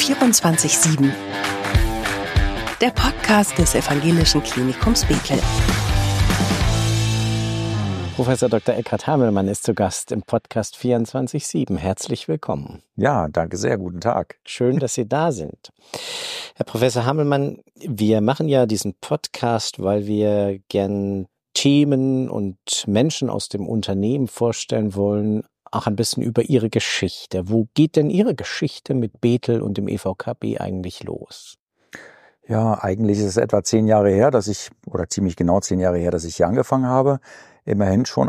24/7. Der Podcast des Evangelischen Klinikums Bethel. Professor Dr. Eckhard Hamelmann ist zu Gast im Podcast 24/7. Herzlich willkommen. Ja, danke sehr. Guten Tag. Schön, dass Sie da sind. Herr Professor Hamelmann, wir machen ja diesen Podcast, weil wir gern Themen und Menschen aus dem Unternehmen vorstellen wollen, auch ein bisschen über Ihre Geschichte. Wo geht denn Ihre Geschichte mit Bethel und dem EVKB eigentlich los? Ja, eigentlich ist es etwa 10 Jahre her, oder ziemlich genau 10 Jahre her, dass ich hier angefangen habe. Immerhin schon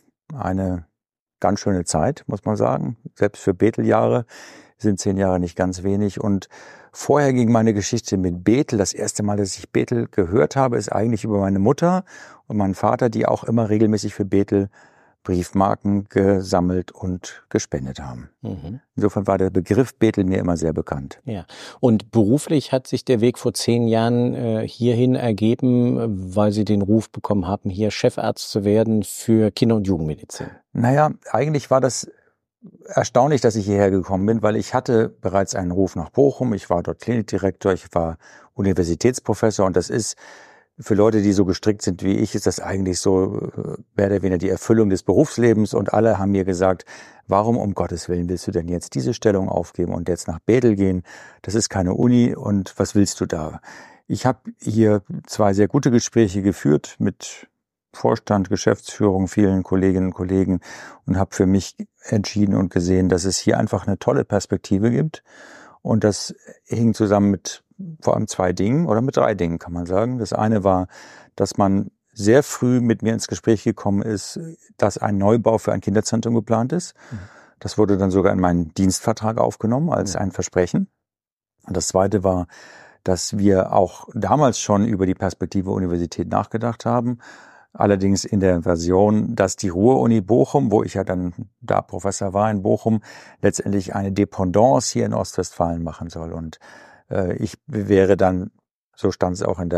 eine ganz schöne Zeit, muss man sagen. Selbst für Bethel-Jahre sind 10 Jahre nicht ganz wenig. Und vorher ging meine Geschichte mit Bethel. Das erste Mal, dass ich Bethel gehört habe, ist eigentlich über meine Mutter und meinen Vater, die auch immer regelmäßig für Bethel Briefmarken gesammelt und gespendet haben. Mhm. Insofern war der Begriff Bethel mir immer sehr bekannt. Ja. Und beruflich hat sich der Weg vor 10 Jahren hierhin ergeben, weil Sie den Ruf bekommen haben, hier Chefarzt zu werden für Kinder- und Jugendmedizin. Naja, eigentlich war das erstaunlich, dass ich hierher gekommen bin, weil ich hatte bereits einen Ruf nach Bochum. Ich war dort Klinikdirektor, ich war Universitätsprofessor und das ist für Leute, die so gestrickt sind wie ich, ist das eigentlich so mehr oder weniger die Erfüllung des Berufslebens. Und alle haben mir gesagt, warum um Gottes Willen willst du denn jetzt diese Stellung aufgeben und jetzt nach Bethel gehen? Das ist keine Uni und was willst du da? Ich habe hier 2 sehr gute Gespräche geführt mit Vorstand, Geschäftsführung, vielen Kolleginnen und Kollegen und habe für mich entschieden und gesehen, dass es hier einfach eine tolle Perspektive gibt. Und das hing zusammen mit vor allem 2 Dingen oder mit 3 Dingen, kann man sagen. Das eine war, dass man sehr früh mit mir ins Gespräch gekommen ist, dass ein Neubau für ein Kinderzentrum geplant ist. Das wurde dann sogar in meinen Dienstvertrag aufgenommen als ein Versprechen. Und das zweite war, dass wir auch damals schon über die Perspektive Universität nachgedacht haben. Allerdings in der Version, dass die Ruhr-Uni Bochum, wo ich ja dann da Professor war in Bochum, letztendlich eine Dependance hier in Ostwestfalen machen soll. Und ich wäre dann, so stand es auch in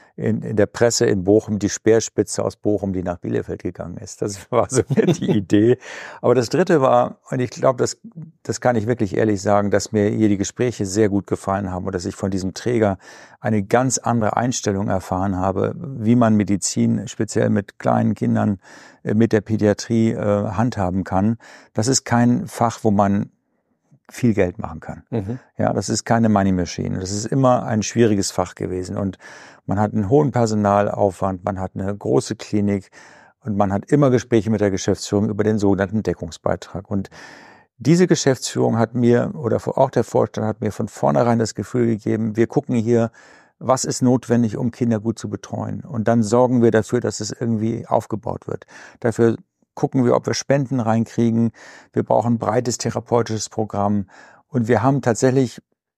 der Presse in Bochum, die Speerspitze aus Bochum, die nach Bielefeld gegangen ist. Das war so die Idee. Aber das dritte war, und ich glaube, das kann ich wirklich ehrlich sagen, dass mir hier die Gespräche sehr gut gefallen haben und dass ich von diesem Träger eine ganz andere Einstellung erfahren habe, wie man Medizin speziell mit kleinen Kindern, mit der Pädiatrie handhaben kann. Das ist kein Fach, wo man viel Geld machen kann. Mhm. Ja, das ist keine Money Machine. Das ist immer ein schwieriges Fach gewesen und man hat einen hohen Personalaufwand, man hat eine große Klinik und man hat immer Gespräche mit der Geschäftsführung über den sogenannten Deckungsbeitrag. Und diese Geschäftsführung hat mir, oder auch der Vorstand hat mir von vornherein das Gefühl gegeben, wir gucken hier, was ist notwendig, um Kinder gut zu betreuen. Und dann sorgen wir dafür, dass es irgendwie aufgebaut wird. Dafür gucken wir, ob wir Spenden reinkriegen. Wir brauchen ein breites therapeutisches Programm. Und wir haben tatsächlich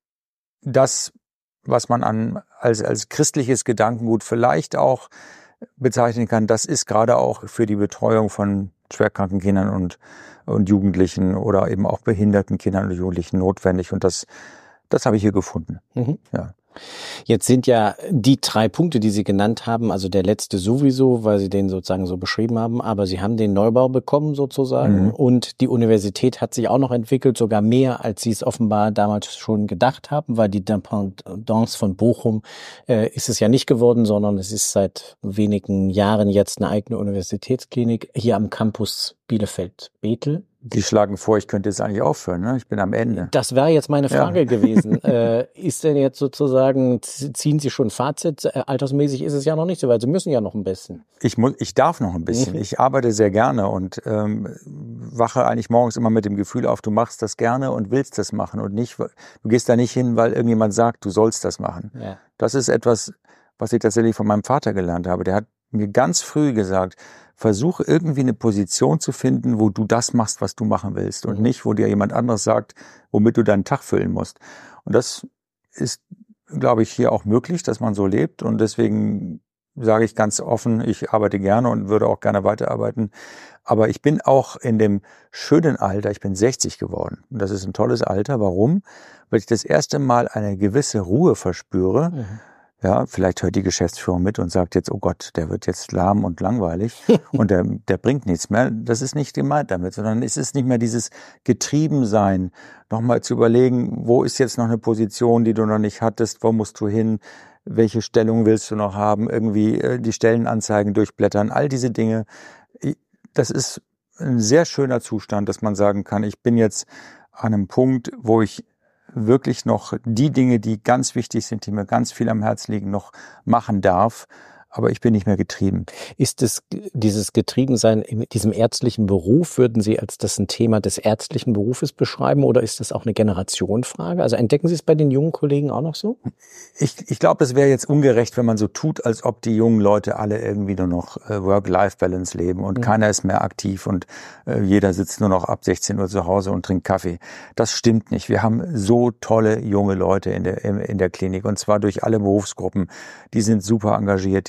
das, was man als christliches Gedankengut vielleicht auch bezeichnen kann, das ist gerade auch für die Betreuung von schwerkranken Kindern und Jugendlichen oder eben auch behinderten Kindern und Jugendlichen notwendig. Und das habe ich hier gefunden. Mhm. Ja. Jetzt sind ja die 3 Punkte, die Sie genannt haben, also der letzte sowieso, weil Sie den sozusagen so beschrieben haben, aber Sie haben den Neubau bekommen sozusagen und die Universität hat sich auch noch entwickelt, sogar mehr, als Sie es offenbar damals schon gedacht haben, weil die Dependance von Bochum ist es ja nicht geworden, sondern es ist seit wenigen Jahren jetzt eine eigene Universitätsklinik hier am Campus Bielefeld-Bethel. Die schlagen vor, ich könnte jetzt eigentlich aufhören, ne? Ich bin am Ende. Das wäre jetzt meine Frage gewesen. Ist denn jetzt sozusagen, ziehen Sie schon Fazit? Altersmäßig ist es ja noch nicht so weit. Sie müssen ja noch ein bisschen. Ich darf noch ein bisschen. Ich arbeite sehr gerne und wache eigentlich morgens immer mit dem Gefühl auf, du machst das gerne und willst das machen und nicht, du gehst da nicht hin, weil irgendjemand sagt, du sollst das machen. Ja. Das ist etwas, was ich tatsächlich von meinem Vater gelernt habe. Der hat mir ganz früh gesagt, versuche irgendwie eine Position zu finden, wo du das machst, was du machen willst und nicht, wo dir jemand anderes sagt, womit du deinen Tag füllen musst. Und das ist, glaube ich, hier auch möglich, dass man so lebt und deswegen sage ich ganz offen, ich arbeite gerne und würde auch gerne weiterarbeiten. Aber ich bin auch in dem schönen Alter, ich bin 60 geworden. Und das ist ein tolles Alter. Warum? Weil ich das erste Mal eine gewisse Ruhe verspüre, Ja, vielleicht hört die Geschäftsführung mit und sagt jetzt, oh Gott, der wird jetzt lahm und langweilig und der bringt nichts mehr. Das ist nicht gemeint damit, sondern es ist nicht mehr dieses Getriebensein, nochmal zu überlegen, wo ist jetzt noch eine Position, die du noch nicht hattest, wo musst du hin, welche Stellung willst du noch haben, irgendwie die Stellenanzeigen durchblättern, all diese Dinge. Das ist ein sehr schöner Zustand, dass man sagen kann, ich bin jetzt an einem Punkt, wo ich wirklich noch die Dinge, die ganz wichtig sind, die mir ganz viel am Herzen liegen, noch machen darf. Aber ich bin nicht mehr getrieben. Ist es dieses Getriebensein in diesem ärztlichen Beruf, würden Sie als das ein Thema des ärztlichen Berufes beschreiben oder ist das auch eine Generationenfrage? Also entdecken Sie es bei den jungen Kollegen auch noch so? Ich glaube, es wäre jetzt ungerecht, wenn man so tut, als ob die jungen Leute alle irgendwie nur noch Work-Life-Balance leben und keiner ist mehr aktiv und jeder sitzt nur noch ab 16 Uhr zu Hause und trinkt Kaffee. Das stimmt nicht. Wir haben so tolle junge Leute in der Klinik und zwar durch alle Berufsgruppen. Die sind super engagiert,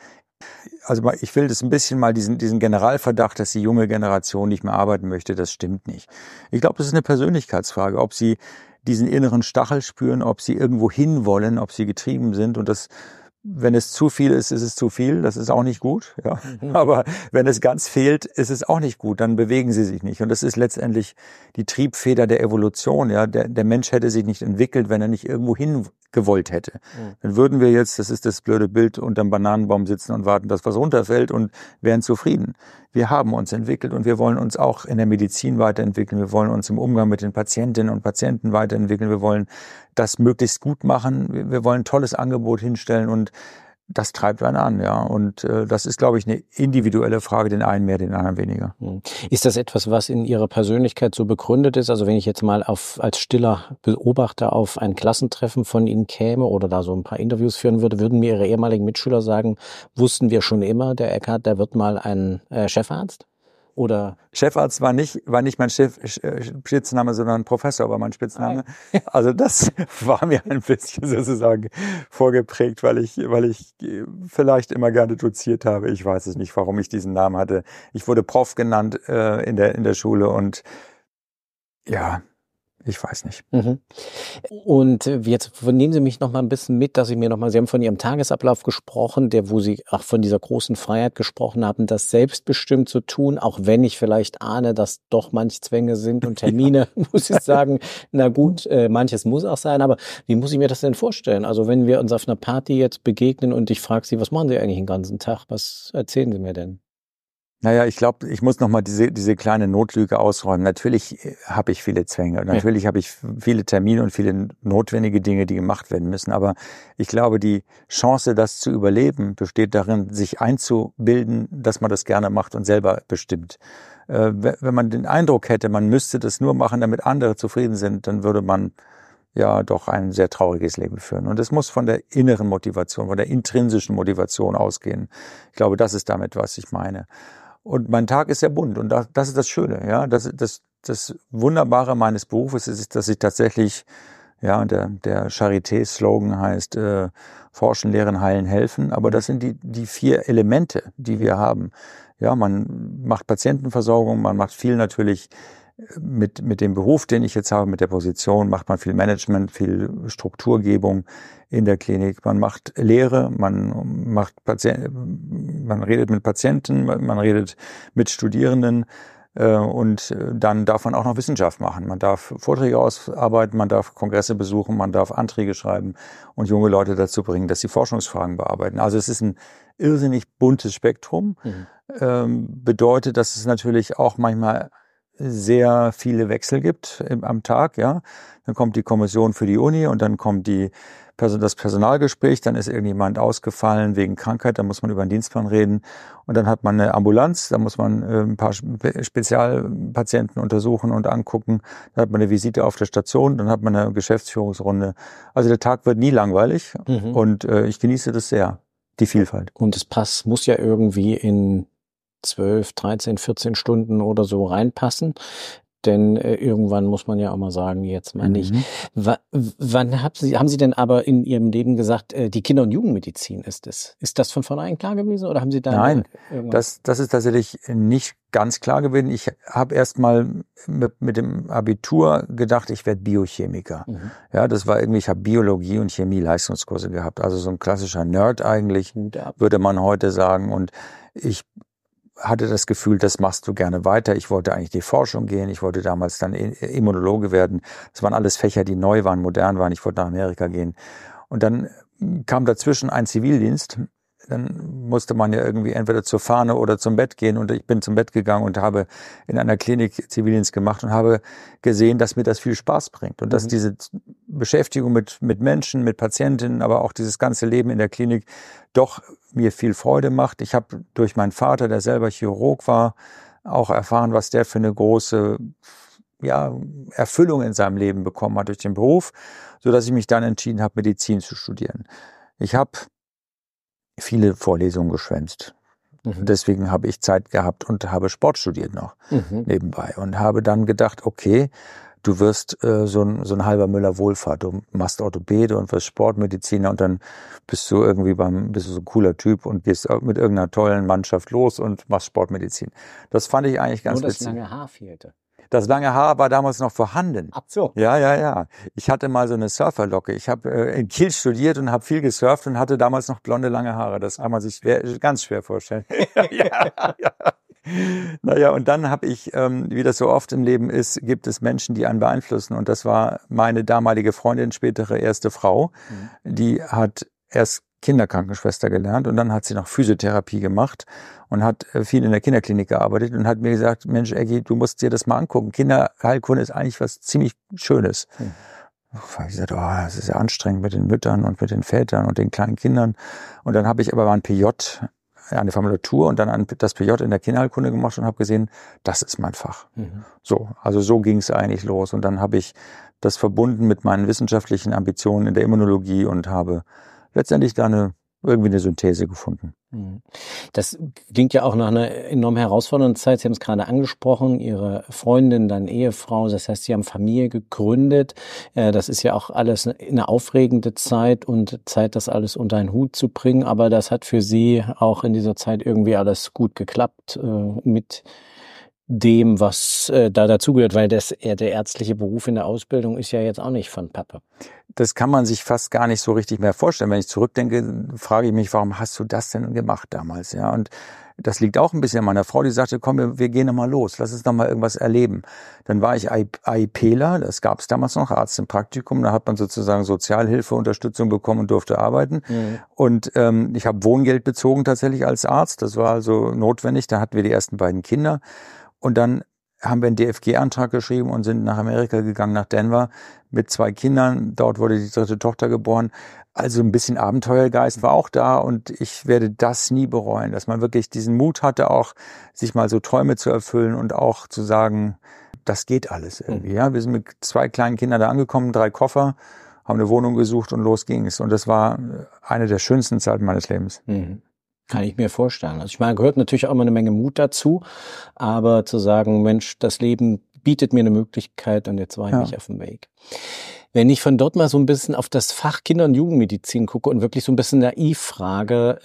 also ich will das ein bisschen mal diesen Generalverdacht, dass die junge Generation nicht mehr arbeiten möchte, das stimmt nicht. Ich glaube, das ist eine Persönlichkeitsfrage, ob sie diesen inneren Stachel spüren, ob sie irgendwo hinwollen, ob sie getrieben sind und das, wenn es zu viel ist, ist es zu viel, das ist auch nicht gut, ja. Aber wenn es ganz fehlt, ist es auch nicht gut, dann bewegen sie sich nicht und das ist letztendlich die Triebfeder der Evolution, ja. Der Mensch hätte sich nicht entwickelt, wenn er nicht irgendwo hin gewollt hätte. Dann würden wir jetzt, das ist das blöde Bild, unterm Bananenbaum sitzen und warten, dass was runterfällt und wären zufrieden. Wir haben uns entwickelt und wir wollen uns auch in der Medizin weiterentwickeln. Wir wollen uns im Umgang mit den Patientinnen und Patienten weiterentwickeln. Wir wollen das möglichst gut machen. Wir wollen ein tolles Angebot hinstellen und das treibt einen an, ja. Und das ist, glaube ich, eine individuelle Frage, den einen mehr, den anderen weniger. Ist das etwas, was in Ihrer Persönlichkeit so begründet ist? Also wenn ich jetzt mal als stiller Beobachter auf ein Klassentreffen von Ihnen käme oder da so ein paar Interviews führen würde, würden mir Ihre ehemaligen Mitschüler sagen, wussten wir schon immer, der Eckhard, der wird mal ein Chefarzt? Oder Chefarzt war nicht mein Spitzname, sondern Professor war mein Spitzname. Also das war mir ein bisschen sozusagen vorgeprägt, weil ich vielleicht immer gerne doziert habe. Ich weiß es nicht, warum ich diesen Namen hatte. Ich wurde Prof genannt in der Schule und ja, ich weiß nicht. Und jetzt nehmen Sie mich noch mal ein bisschen mit, dass Sie haben von Ihrem Tagesablauf gesprochen, wo Sie auch von dieser großen Freiheit gesprochen haben, das selbstbestimmt zu tun, auch wenn ich vielleicht ahne, dass doch manche Zwänge sind und Termine, muss ich sagen, na gut, manches muss auch sein, aber wie muss ich mir das denn vorstellen? Also wenn wir uns auf einer Party jetzt begegnen und ich frage Sie, was machen Sie eigentlich den ganzen Tag? Was erzählen Sie mir denn? Naja, ich glaube, ich muss nochmal diese kleine Notlüge ausräumen. Natürlich habe ich viele Zwänge. Natürlich habe ich viele Termine und viele notwendige Dinge, die gemacht werden müssen. Aber ich glaube, die Chance, das zu überleben, besteht darin, sich einzubilden, dass man das gerne macht und selber bestimmt. Wenn man den Eindruck hätte, man müsste das nur machen, damit andere zufrieden sind, dann würde man ja doch ein sehr trauriges Leben führen. Und es muss von der inneren Motivation, von der intrinsischen Motivation ausgehen. Ich glaube, das ist damit, was ich meine. Und mein Tag ist sehr bunt und das ist das Schöne, ja. Das Wunderbare meines Berufes ist, dass ich tatsächlich, ja, der Charité-Slogan heißt, forschen, lehren, heilen, helfen. Aber das sind die 4 Elemente, die wir haben. Ja, man macht Patientenversorgung, man macht viel natürlich mit dem Beruf, den ich jetzt habe, mit der Position, macht man viel Management, viel Strukturgebung in der Klinik. Man macht Lehre, man redet mit Patienten, man redet mit Studierenden und dann darf man auch noch Wissenschaft machen. Man darf Vorträge ausarbeiten, man darf Kongresse besuchen, man darf Anträge schreiben und junge Leute dazu bringen, dass sie Forschungsfragen bearbeiten. Also es ist ein irrsinnig buntes Spektrum. Bedeutet, dass es natürlich auch manchmal sehr viele Wechsel gibt am Tag, ja. Dann kommt die Kommission für die Uni und dann kommt das Personalgespräch, dann ist irgendjemand ausgefallen wegen Krankheit, dann muss man über einen Dienstplan reden und dann hat man eine Ambulanz, da muss man ein paar Spezialpatienten untersuchen und angucken, dann hat man eine Visite auf der Station, dann hat man eine Geschäftsführungsrunde. Also der Tag wird nie langweilig und ich genieße das sehr, die Vielfalt. Und das muss ja irgendwie in 12, 13, 14 Stunden oder so reinpassen. denn irgendwann muss man ja auch mal sagen, jetzt mal nicht. Wann haben Sie denn aber in Ihrem Leben gesagt, die Kinder- und Jugendmedizin ist es? Ist das von vornherein klar gewesen oder haben Sie da... Nein, das ist tatsächlich nicht ganz klar gewesen. Ich habe erst mal mit dem Abitur gedacht, ich werde Biochemiker. Ja, das war irgendwie, ich habe Biologie und Chemie Leistungskurse gehabt. Also so ein klassischer Nerd eigentlich, würde man heute sagen. Und ich hatte das Gefühl, das machst du gerne weiter. Ich wollte eigentlich die Forschung gehen. Ich wollte damals dann Immunologe werden. Das waren alles Fächer, die neu waren, modern waren. Ich wollte nach Amerika gehen. Und dann kam dazwischen ein Zivildienst. Dann musste man ja irgendwie entweder zur Fahne oder zum Bett gehen. Und ich bin zum Bett gegangen und habe in einer Klinik Zivildienst gemacht und habe gesehen, dass mir das viel Spaß bringt. Und dass diese Beschäftigung mit Menschen, mit Patientinnen, aber auch dieses ganze Leben in der Klinik doch mir viel Freude macht. Ich habe durch meinen Vater, der selber Chirurg war, auch erfahren, was der für eine große Erfüllung in seinem Leben bekommen hat durch den Beruf, so dass ich mich dann entschieden habe, Medizin zu studieren. Ich habe viele Vorlesungen geschwänzt. Deswegen habe ich Zeit gehabt und habe Sport studiert noch nebenbei und habe dann gedacht, okay, du wirst so ein halber Müller Wohlfahrt, du machst Orthopäde und wirst Sportmediziner und dann bist du irgendwie bist du so ein cooler Typ und gehst mit irgendeiner tollen Mannschaft los und machst Sportmedizin. Das fand ich eigentlich ganz witzig. Nur das lange Haar fehlte. Das lange Haar war damals noch vorhanden. Ach so. Ja. Ich hatte mal so eine Surferlocke. Ich habe in Kiel studiert und habe viel gesurft und hatte damals noch blonde, lange Haare. Das kann man sich ganz schwer vorstellen. Ja. Naja, und dann habe ich, wie das so oft im Leben ist, gibt es Menschen, die einen beeinflussen. Und das war meine damalige Freundin, spätere erste Frau. Die hat erst Kinderkrankenschwester gelernt und dann hat sie noch Physiotherapie gemacht und hat viel in der Kinderklinik gearbeitet und hat mir gesagt, Mensch, Eggi, du musst dir das mal angucken. Kinderheilkunde ist eigentlich was ziemlich Schönes. Ich gesagt, das ist ja anstrengend mit den Müttern und mit den Vätern und den kleinen Kindern. Und dann habe ich aber mal ein PJ, eine Formulatur und dann das PJ in der Kinderheilkunde gemacht und habe gesehen, das ist mein Fach. So ging es eigentlich los. Und dann habe ich das verbunden mit meinen wissenschaftlichen Ambitionen in der Immunologie und habe letztendlich da irgendwie eine Synthese gefunden. Das klingt ja auch nach einer enorm herausfordernden Zeit. Sie haben es gerade angesprochen, Ihre Freundin, dann Ehefrau, das heißt, Sie haben Familie gegründet. Das ist ja auch alles eine aufregende Zeit und Zeit, das alles unter einen Hut zu bringen. Aber das hat für Sie auch in dieser Zeit irgendwie alles gut geklappt mit dem, was da dazugehört, weil der ärztliche Beruf in der Ausbildung ist ja jetzt auch nicht von Pappe. Das kann man sich fast gar nicht so richtig mehr vorstellen. Wenn ich zurückdenke, frage ich mich, warum hast du das denn gemacht damals? Ja, und das liegt auch ein bisschen an meiner Frau, die sagte, komm, wir gehen noch mal los, lass uns noch mal irgendwas erleben. Dann war ich AIPler, das gab es damals noch, Arzt im Praktikum, da hat man sozusagen Sozialhilfeunterstützung bekommen und durfte arbeiten. Und ich habe Wohngeld bezogen tatsächlich als Arzt, das war also notwendig, da hatten wir die ersten beiden Kinder. Und dann haben wir einen DFG-Antrag geschrieben und sind nach Amerika gegangen, nach Denver, mit 2 Kindern. Dort wurde die 3. Tochter geboren. Also ein bisschen Abenteuergeist war auch da und ich werde das nie bereuen, dass man wirklich diesen Mut hatte, auch sich mal so Träume zu erfüllen und auch zu sagen, das geht alles irgendwie. Ja, wir sind mit 2 kleinen Kindern da angekommen, 3 Koffer, haben eine Wohnung gesucht und los ging's. Und das war eine der schönsten Zeiten meines Lebens. Kann ich mir vorstellen. Also ich meine, gehört natürlich auch immer eine Menge Mut dazu, aber zu sagen, Mensch, das Leben bietet mir eine Möglichkeit und jetzt war ich mich auf dem Weg. Wenn ich von dort mal so ein bisschen auf das Fach Kinder- und Jugendmedizin gucke und wirklich so ein bisschen naiv frage,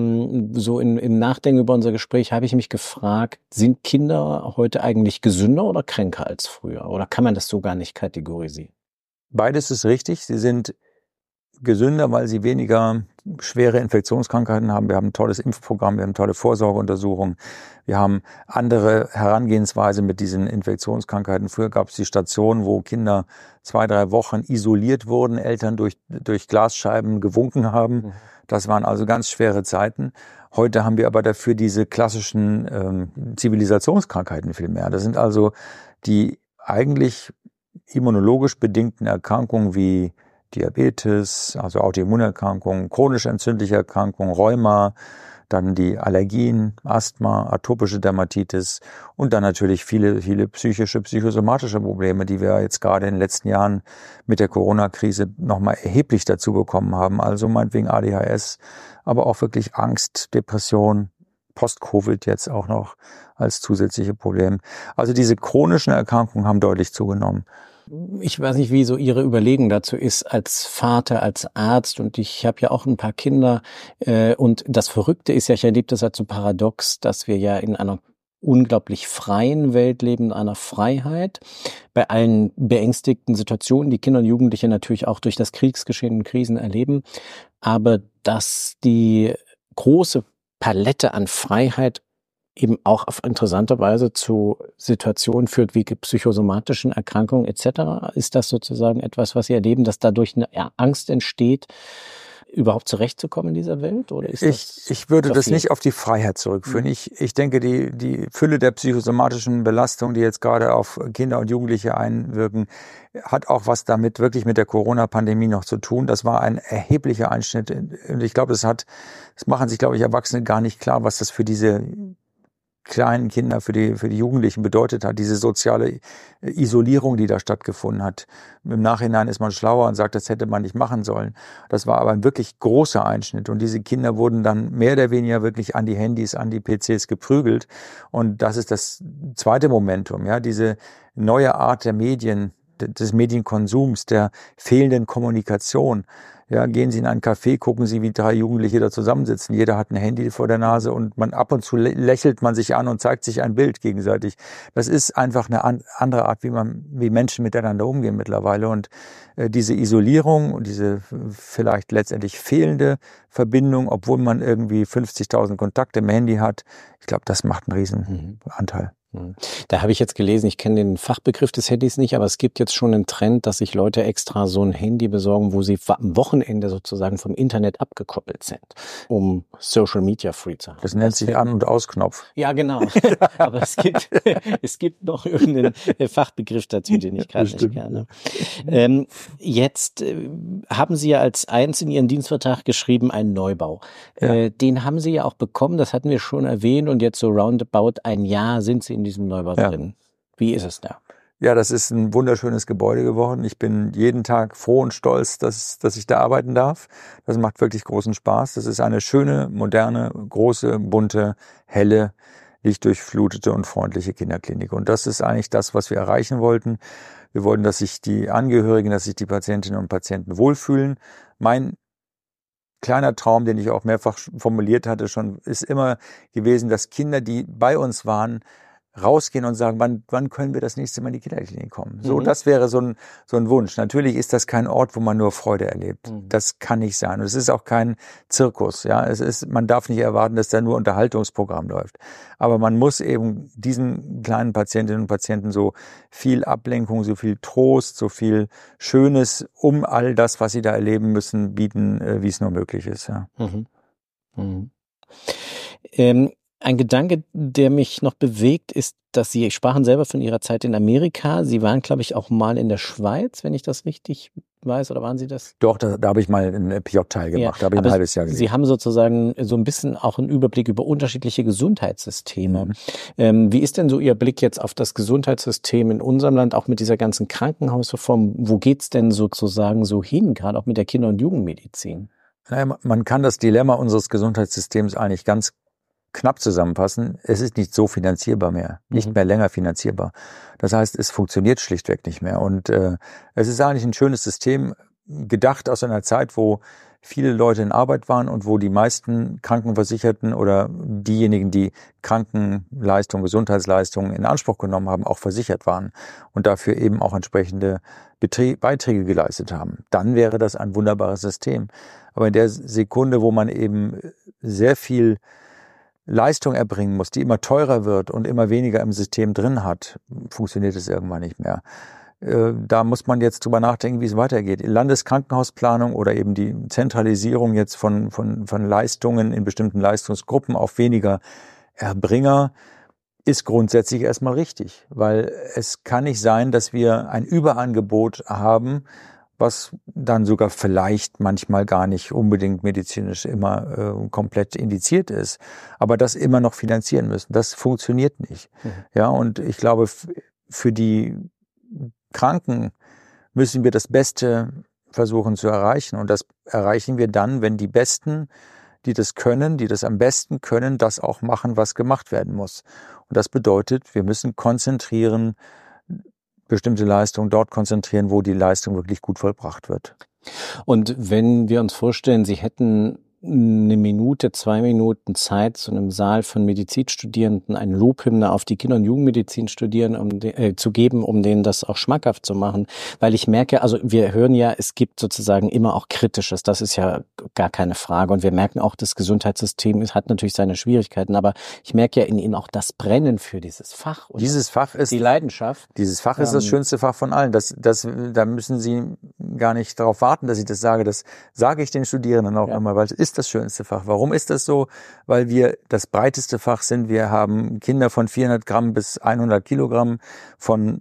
so im Nachdenken über unser Gespräch habe ich mich gefragt, sind Kinder heute eigentlich gesünder oder kränker als früher? Oder kann man das so gar nicht kategorisieren? Beides ist richtig. Sie sind gesünder, weil sie weniger schwere Infektionskrankheiten haben. Wir haben ein tolles Impfprogramm, wir haben tolle Vorsorgeuntersuchungen. Wir haben andere Herangehensweise mit diesen Infektionskrankheiten. Früher gab es die Stationen, wo Kinder 2-3 Wochen isoliert wurden, Eltern durch Glasscheiben gewunken haben. Das waren also ganz schwere Zeiten. Heute haben wir aber dafür diese klassischen Zivilisationskrankheiten viel mehr. Das sind also die eigentlich immunologisch bedingten Erkrankungen wie Diabetes, also Autoimmunerkrankungen, chronisch entzündliche Erkrankungen, Rheuma, dann die Allergien, Asthma, atopische Dermatitis und dann natürlich viele psychosomatische Probleme, die wir jetzt gerade in den letzten Jahren mit der Corona-Krise nochmal erheblich dazu bekommen haben. Also meinetwegen ADHS, aber auch wirklich Angst, Depression, Post-Covid jetzt auch noch als zusätzliche Problem. Also diese chronischen Erkrankungen haben deutlich zugenommen. Ich weiß nicht, wie so Ihre Überlegung dazu ist als Vater, als Arzt, und ich habe ja auch ein paar Kinder, und das Verrückte ist ja, ich erlebe das als so paradox, dass wir ja in einer unglaublich freien Welt leben, in einer Freiheit, bei allen beängstigten Situationen, die Kinder und Jugendliche natürlich auch durch das Kriegsgeschehen und Krisen erleben, aber dass die große Palette an Freiheit eben auch auf interessante Weise zu Situationen führt wie psychosomatischen Erkrankungen etc. Ist das sozusagen etwas, was Sie erleben, dass dadurch eine Angst entsteht, überhaupt zurechtzukommen in dieser Welt? Oder ist ich würde das nicht auf die Freiheit zurückführen. Ich denke, die Fülle der psychosomatischen Belastungen, die jetzt gerade auf Kinder und Jugendliche einwirken, hat auch was damit wirklich mit der Corona-Pandemie noch zu tun. Das war ein erheblicher Einschnitt. Und ich glaube, das machen sich, glaube ich, Erwachsene gar nicht klar, was das für diese kleinen Kinder, für die Jugendlichen bedeutet hat, diese soziale Isolierung, die da stattgefunden hat. Im Nachhinein ist man schlauer und sagt, das hätte man nicht machen sollen. Das war aber ein wirklich großer Einschnitt und diese Kinder wurden dann mehr oder weniger wirklich an die Handys, an die PCs geprügelt und das ist das zweite Momentum, ja, diese neue Art der Medien, des Medienkonsums, der fehlenden Kommunikation. Ja, gehen Sie in einen Café, gucken Sie, wie 3 Jugendliche da zusammensitzen. Jeder hat ein Handy vor der Nase und ab und zu lächelt man sich an und zeigt sich ein Bild gegenseitig. Das ist einfach eine andere Art, wie Menschen miteinander umgehen mittlerweile. Und diese Isolierung und diese vielleicht letztendlich fehlende Verbindung, obwohl man irgendwie 50.000 Kontakte im Handy hat, ich glaube, das macht einen riesen Anteil. Da habe ich jetzt gelesen, ich kenne den Fachbegriff des Handys nicht, aber es gibt jetzt schon einen Trend, dass sich Leute extra so ein Handy besorgen, wo sie am Wochenende sozusagen vom Internet abgekoppelt sind, um Social Media free zu haben. Das nennt sich An- und Ausknopf. Ja, genau. Aber es gibt noch irgendeinen Fachbegriff dazu, den ich gerade nicht kenne. Jetzt haben Sie ja als eins in Ihren Dienstvertrag geschrieben, einen Neubau. Ja. Den haben Sie ja auch bekommen, das hatten wir schon erwähnt, und jetzt so roundabout ein Jahr sind Sie in diesem Neubau drin. Wie ist es da? Ja, das ist ein wunderschönes Gebäude geworden. Ich bin jeden Tag froh und stolz, dass ich da arbeiten darf. Das macht wirklich großen Spaß. Das ist eine schöne, moderne, große, bunte, helle, lichtdurchflutete und freundliche Kinderklinik. Und das ist eigentlich das, was wir erreichen wollten. Wir wollten, dass sich die Angehörigen, dass sich die Patientinnen und Patienten wohlfühlen. Mein kleiner Traum, den ich auch mehrfach formuliert hatte schon, ist immer gewesen, dass Kinder, die bei uns waren, rausgehen und sagen, wann können wir das nächste Mal in die Kinderklinik kommen? So, das wäre so ein Wunsch. Natürlich ist das kein Ort, wo man nur Freude erlebt. Das kann nicht sein. Und es ist auch kein Zirkus. Ja, man darf nicht erwarten, dass da nur Unterhaltungsprogramm läuft. Aber man muss eben diesen kleinen Patientinnen und Patienten so viel Ablenkung, so viel Trost, so viel Schönes um all das, was sie da erleben müssen, bieten, wie es nur möglich ist. Ja. Ein Gedanke, der mich noch bewegt, ist, dass Sie sprachen selber von Ihrer Zeit in Amerika. Sie waren, glaube ich, auch mal in der Schweiz, wenn ich das richtig weiß, oder waren Sie das? Doch, da habe ich mal einen PJ-Teil gemacht, da habe ich ein halbes Jahr gesehen. Sie haben sozusagen so ein bisschen auch einen Überblick über unterschiedliche Gesundheitssysteme. Wie ist denn so Ihr Blick jetzt auf das Gesundheitssystem in unserem Land, auch mit dieser ganzen Krankenhausreform? Wo geht's denn sozusagen so hin, gerade auch mit der Kinder- und Jugendmedizin? Naja, man kann das Dilemma unseres Gesundheitssystems eigentlich ganz knapp zusammenfassen. Es ist nicht so finanzierbar mehr, nicht mehr länger finanzierbar. Das heißt, es funktioniert schlichtweg nicht mehr. Und es ist eigentlich ein schönes System, gedacht aus einer Zeit, wo viele Leute in Arbeit waren und wo die meisten Krankenversicherten oder diejenigen, die Krankenleistungen, Gesundheitsleistungen in Anspruch genommen haben, auch versichert waren und dafür eben auch entsprechende Beiträge geleistet haben. Dann wäre das ein wunderbares System. Aber in der Sekunde, wo man eben sehr viel Leistung erbringen muss, die immer teurer wird und immer weniger im System drin hat, funktioniert es irgendwann nicht mehr. Da muss man jetzt drüber nachdenken, wie es weitergeht. Landeskrankenhausplanung oder eben die Zentralisierung jetzt von Leistungen in bestimmten Leistungsgruppen auf weniger Erbringer ist grundsätzlich erstmal richtig, weil es kann nicht sein, dass wir ein Überangebot haben, was dann sogar vielleicht manchmal gar nicht unbedingt medizinisch immer komplett indiziert ist, aber das immer noch finanzieren müssen. Das funktioniert nicht. Ja, und ich glaube, für die Kranken müssen wir das Beste versuchen zu erreichen. Und das erreichen wir dann, wenn die Besten, die das können, die das am besten können, das auch machen, was gemacht werden muss. Und das bedeutet, wir müssen konzentrieren, bestimmte Leistungen dort konzentrieren, wo die Leistung wirklich gut vollbracht wird. Und wenn wir uns vorstellen, Sie hätten eine Minute, 2 Minuten Zeit, zu einem Saal von Medizinstudierenden eine Lobhymne auf die Kinder- und Jugendmedizin studieren, zu geben, um denen das auch schmackhaft zu machen. Weil ich merke, also wir hören ja, es gibt sozusagen immer auch Kritisches, das ist ja gar keine Frage. Und wir merken auch, das Gesundheitssystem hat natürlich seine Schwierigkeiten, aber ich merke ja in Ihnen auch das Brennen für dieses Fach. Und dieses Fach ist die Leidenschaft. Dieses Fach ist das schönste Fach von allen. Da müssen Sie gar nicht darauf warten, dass ich das sage. Das sage ich den Studierenden auch immer, weil es ist das schönste Fach. Warum ist das so? Weil wir das breiteste Fach sind. Wir haben Kinder von 400 Gramm bis 100 Kilogramm, von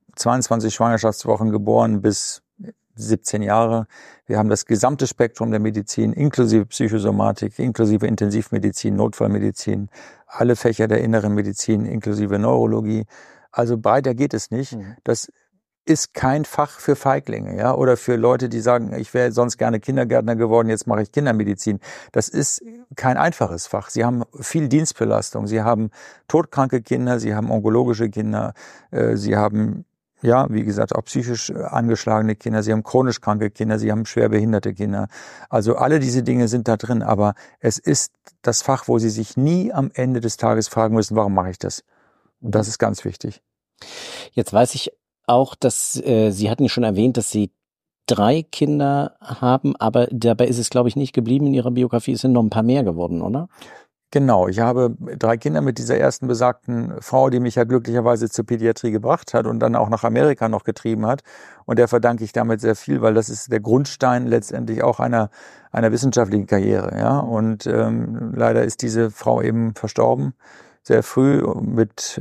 22 Schwangerschaftswochen geboren bis 17 Jahre. Wir haben das gesamte Spektrum der Medizin, inklusive Psychosomatik, inklusive Intensivmedizin, Notfallmedizin, alle Fächer der inneren Medizin, inklusive Neurologie. Also breiter geht es nicht. Das ist kein Fach für Feiglinge, ja, oder für Leute, die sagen, ich wäre sonst gerne Kindergärtner geworden, jetzt mache ich Kindermedizin. Das ist kein einfaches Fach. Sie haben viel Dienstbelastung. Sie haben todkranke Kinder, Sie haben onkologische Kinder, Sie haben, ja, wie gesagt, auch psychisch angeschlagene Kinder, Sie haben chronisch kranke Kinder, Sie haben schwerbehinderte Kinder. Also alle diese Dinge sind da drin, aber es ist das Fach, wo Sie sich nie am Ende des Tages fragen müssen, warum mache ich das? Und das ist ganz wichtig. Jetzt weiß ich auch, dass Sie hatten schon erwähnt, dass Sie 3 Kinder haben, aber dabei ist es, glaube ich, nicht geblieben in Ihrer Biografie. Es sind noch ein paar mehr geworden, oder? Genau, ich habe 3 Kinder mit dieser ersten besagten Frau, die mich ja glücklicherweise zur Pädiatrie gebracht hat und dann auch nach Amerika noch getrieben hat. Und der verdanke ich damit sehr viel, weil das ist der Grundstein letztendlich auch einer wissenschaftlichen Karriere. Ja? Und leider ist diese Frau eben verstorben, sehr früh mit...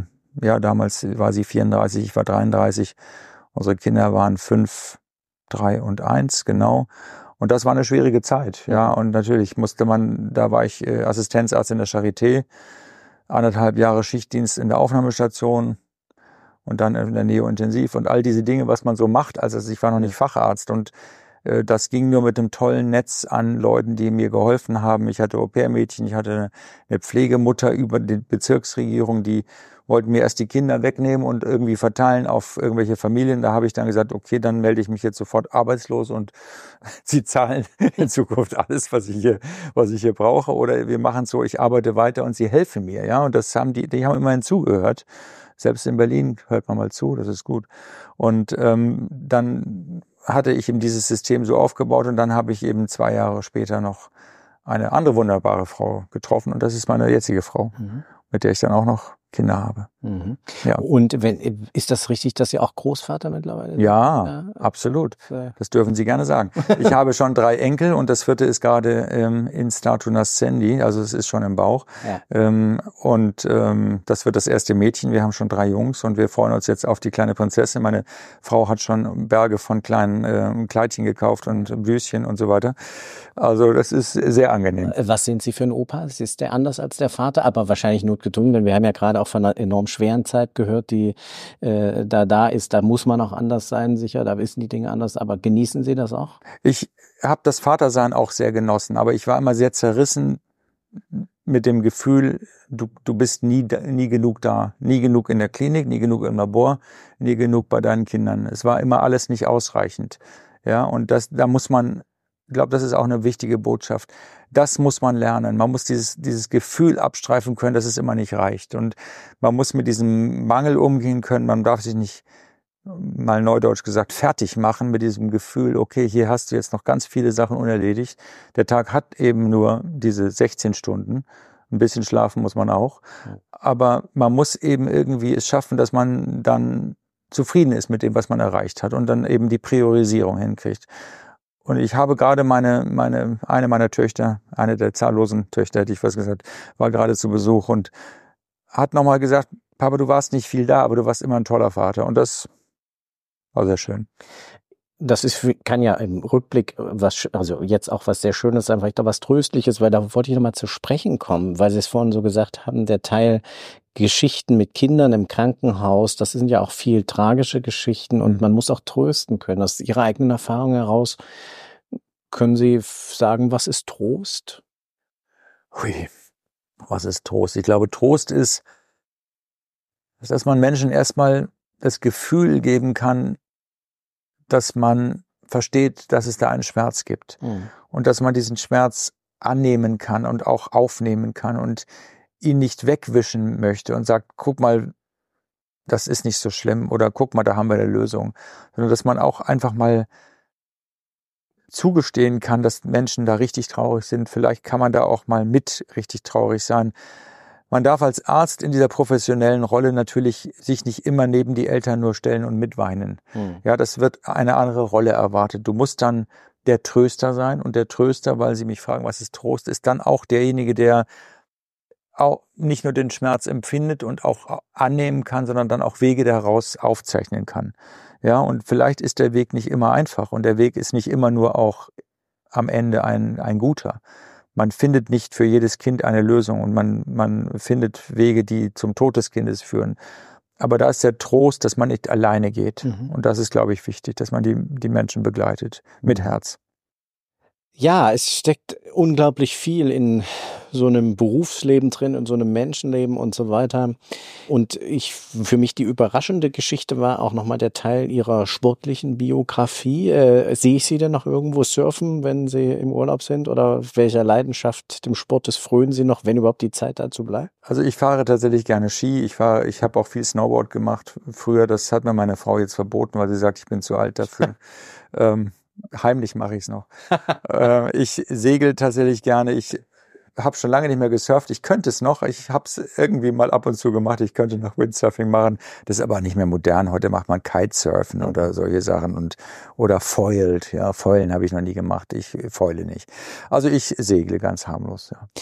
damals war sie 34, ich war 33. Unsere Kinder waren 5, 3 und 1, genau. Und das war eine schwierige Zeit, ja. Und natürlich da war ich Assistenzarzt in der Charité, 1,5 Jahre Schichtdienst in der Aufnahmestation und dann in der Neointensiv und all diese Dinge, was man so macht. Also ich war noch nicht Facharzt und das ging nur mit einem tollen Netz an Leuten, die mir geholfen haben. Ich hatte Au-pair-Mädchen, ich hatte eine Pflegemutter über die Bezirksregierung, die wollten mir erst die Kinder wegnehmen und irgendwie verteilen auf irgendwelche Familien. Da habe ich dann gesagt, okay, dann melde ich mich jetzt sofort arbeitslos und sie zahlen in Zukunft alles, was ich hier brauche. Oder wir machen es so, ich arbeite weiter und sie helfen mir. Ja, und das haben die haben immerhin zugehört. Selbst in Berlin hört man mal zu, das ist gut. Und dann hatte ich eben dieses System so aufgebaut und dann habe ich eben 2 Jahre später noch eine andere wunderbare Frau getroffen und das ist meine jetzige Frau, mit der ich dann auch noch Kinder habe. Ja. Und ist das richtig, dass Sie auch Großvater mittlerweile sind? Ja, absolut. Das dürfen Sie gerne sagen. Ich habe schon 3 Enkel und das 4. ist gerade in statu nascendi, also es ist schon im Bauch. Ja. Das wird das erste Mädchen. Wir haben schon 3 Jungs und wir freuen uns jetzt auf die kleine Prinzessin. Meine Frau hat schon Berge von kleinen Kleidchen gekauft und Blüschen und so weiter. Also das ist sehr angenehm. Was sind Sie für ein Opa? Ist der anders als der Vater? Aber wahrscheinlich notgedrungen, denn wir haben ja gerade auch von einer enorm schweren Zeit gehört, die da ist. Da muss man auch anders sein, sicher. Da wissen die Dinge anders. Aber genießen Sie das auch? Ich habe das Vatersein auch sehr genossen, aber ich war immer sehr zerrissen mit dem Gefühl, du bist nie genug da. Nie genug in der Klinik, nie genug im Labor, nie genug bei deinen Kindern. Es war immer alles nicht ausreichend. Ja, und da muss man, ich glaube, das ist auch eine wichtige Botschaft. Das muss man lernen. Man muss dieses Gefühl abstreifen können, dass es immer nicht reicht. Und man muss mit diesem Mangel umgehen können. Man darf sich nicht, mal neudeutsch gesagt, fertig machen mit diesem Gefühl, okay, hier hast du jetzt noch ganz viele Sachen unerledigt. Der Tag hat eben nur diese 16 Stunden. Ein bisschen schlafen muss man auch. Aber man muss eben irgendwie es schaffen, dass man dann zufrieden ist mit dem, was man erreicht hat und dann eben die Priorisierung hinkriegt. Und ich habe gerade eine meiner Töchter, eine der zahllosen Töchter, hätte ich fast gesagt, war gerade zu Besuch und hat nochmal gesagt, Papa, du warst nicht viel da, aber du warst immer ein toller Vater. Und das war sehr schön. Das kann ja im Rückblick also jetzt auch was sehr Schönes sein, vielleicht auch was Tröstliches, weil da wollte ich nochmal zu sprechen kommen, weil Sie es vorhin so gesagt haben, der Teil Geschichten mit Kindern im Krankenhaus, das sind ja auch viel tragische Geschichten und man muss auch trösten können. Aus Ihrer eigenen Erfahrung heraus können Sie sagen, was ist Trost? Was ist Trost? Ich glaube, Trost ist, dass man Menschen erstmal das Gefühl geben kann, dass man versteht, dass es da einen Schmerz gibt. Und dass man diesen Schmerz annehmen kann und auch aufnehmen kann und ihn nicht wegwischen möchte und sagt, guck mal, das ist nicht so schlimm oder guck mal, da haben wir eine Lösung. Sondern dass man auch einfach mal zugestehen kann, dass Menschen da richtig traurig sind. Vielleicht kann man da auch mal mit richtig traurig sein. Man darf als Arzt in dieser professionellen Rolle natürlich sich nicht immer neben die Eltern nur stellen und mitweinen. Ja, das wird eine andere Rolle erwartet. Du musst dann der Tröster sein und der Tröster, weil Sie mich fragen, was ist Trost, ist dann auch derjenige, der auch nicht nur den Schmerz empfindet und auch annehmen kann, sondern dann auch Wege daraus aufzeichnen kann. Ja, und vielleicht ist der Weg nicht immer einfach und der Weg ist nicht immer nur auch am Ende ein guter. Man findet nicht für jedes Kind eine Lösung und man findet Wege, die zum Tod des Kindes führen. Aber da ist der Trost, dass man nicht alleine geht. Und das ist, glaube ich, wichtig, dass man die Menschen begleitet mit Herz. Ja, es steckt unglaublich viel in so einem Berufsleben drin, in so einem Menschenleben und so weiter. Und für mich die überraschende Geschichte war auch nochmal der Teil Ihrer sportlichen Biografie. Sehe ich Sie denn noch irgendwo surfen, wenn Sie im Urlaub sind? Oder welcher Leidenschaft dem Sportes frönen Sie noch, wenn überhaupt die Zeit dazu bleibt? Also ich fahre tatsächlich gerne Ski. Ich habe auch viel Snowboard gemacht früher. Das hat mir meine Frau jetzt verboten, weil sie sagt, ich bin zu alt dafür. Heimlich mache ich es noch. Ich segel tatsächlich gerne. Ich habe schon lange nicht mehr gesurft. Ich könnte es noch. Ich habe es irgendwie mal ab und zu gemacht. Ich könnte noch Windsurfing machen. Das ist aber nicht mehr modern. Heute macht man Kitesurfen oder solche Sachen oder foilt. Ja, foilen habe ich noch nie gemacht. Ich foile nicht. Also ich segle ganz harmlos. Ja.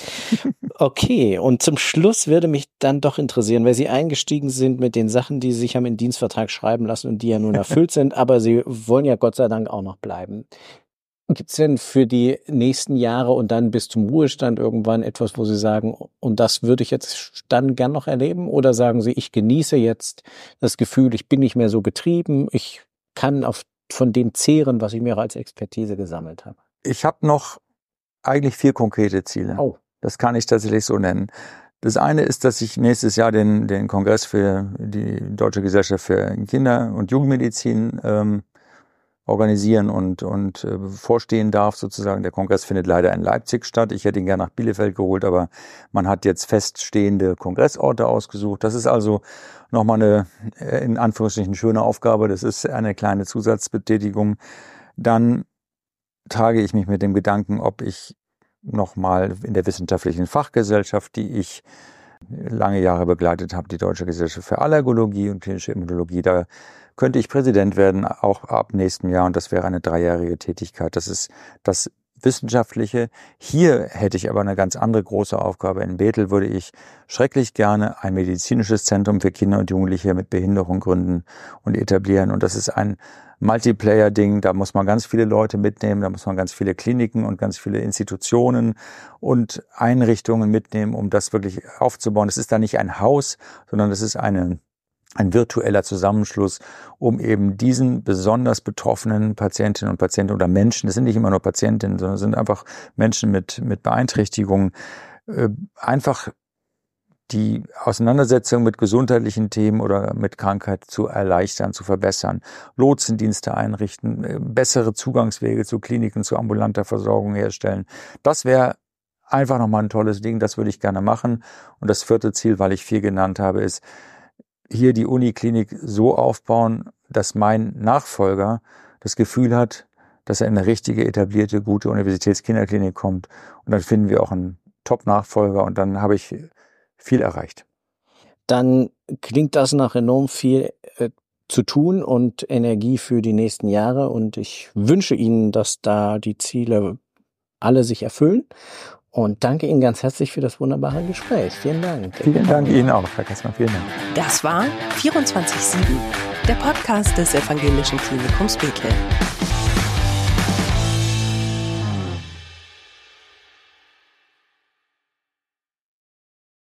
Okay, und zum Schluss würde mich dann doch interessieren, weil Sie eingestiegen sind mit den Sachen, die Sie sich haben in Dienstvertrag schreiben lassen und die ja nun erfüllt sind, aber Sie wollen ja Gott sei Dank auch noch bleiben. Gibt es denn für die nächsten Jahre und dann bis zum Ruhestand irgendwann etwas, wo Sie sagen, und das würde ich jetzt dann gern noch erleben? Oder sagen Sie, ich genieße jetzt das Gefühl, ich bin nicht mehr so getrieben, ich kann von dem zehren, was ich mir als Expertise gesammelt habe? Ich habe noch eigentlich 4 konkrete Ziele. Oh. Das kann ich tatsächlich so nennen. Das eine ist, dass ich nächstes Jahr den Kongress für die Deutsche Gesellschaft für Kinder- und Jugendmedizin organisieren und vorstehen darf sozusagen. Der Kongress findet leider in Leipzig statt. Ich hätte ihn gerne nach Bielefeld geholt, aber man hat jetzt feststehende Kongressorte ausgesucht. Das ist also nochmal eine, in Anführungsstrichen, schöne Aufgabe. Das ist eine kleine Zusatzbetätigung. Dann trage ich mich mit dem Gedanken, ob ich nochmal in der wissenschaftlichen Fachgesellschaft, die ich lange Jahre begleitet habe, die Deutsche Gesellschaft für Allergologie und klinische Immunologie, da könnte ich Präsident werden, auch ab nächstem Jahr, und das wäre eine 3-jährige Tätigkeit. Das ist das Wissenschaftliche. Hier hätte ich aber eine ganz andere große Aufgabe. In Bethel würde ich schrecklich gerne ein medizinisches Zentrum für Kinder und Jugendliche mit Behinderung gründen und etablieren. Und das ist ein Multiplayer-Ding. Da muss man ganz viele Leute mitnehmen. Da muss man ganz viele Kliniken und ganz viele Institutionen und Einrichtungen mitnehmen, um das wirklich aufzubauen. Es ist da nicht ein Haus, sondern es ist ein virtueller Zusammenschluss, um eben diesen besonders betroffenen Patientinnen und Patienten oder Menschen, das sind nicht immer nur Patientinnen, sondern sind einfach Menschen mit Beeinträchtigungen, einfach die Auseinandersetzung mit gesundheitlichen Themen oder mit Krankheit zu erleichtern, zu verbessern, Lotsendienste einrichten, bessere Zugangswege zu Kliniken, zu ambulanter Versorgung herstellen. Das wäre einfach nochmal ein tolles Ding, das würde ich gerne machen. Und das 4. Ziel, weil ich 4 genannt habe, ist, hier die Uniklinik so aufbauen, dass mein Nachfolger das Gefühl hat, dass er in eine richtige, etablierte, gute Universitätskinderklinik kommt. Und dann finden wir auch einen Top-Nachfolger und dann habe ich viel erreicht. Dann klingt das nach enorm viel zu tun und Energie für die nächsten Jahre. Und ich wünsche Ihnen, dass da die Ziele alle sich erfüllen. Und danke Ihnen ganz herzlich für das wunderbare Gespräch. Vielen Dank. Vielen Dank Ihnen auch, Herr Kassmann. Vielen Dank. Das war 24/7, der Podcast des Evangelischen Klinikums Bethel.